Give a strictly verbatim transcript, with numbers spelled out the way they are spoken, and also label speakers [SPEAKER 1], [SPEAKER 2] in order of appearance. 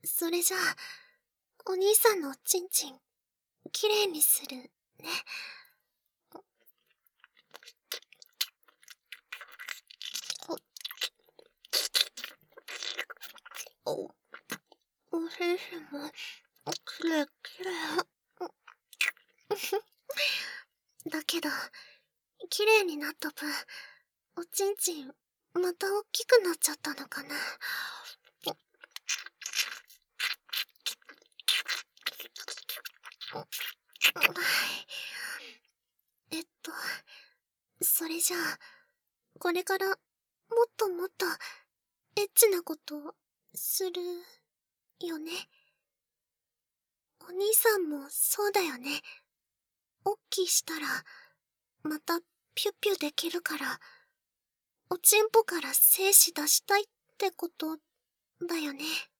[SPEAKER 1] それじゃあ、お兄さんのおちんちん、きれいにする、ね。お、お、おへんしも、きれいきれい。だけど、きれいになった分、おちんちん、また大きくなっちゃったのかな。えっと、それじゃあ、これからもっともっとエッチなことするよね。お兄さんもそうだよね。おっきいしたらまたピュッピュできるから、おちんぽから精子出したいってことだよね。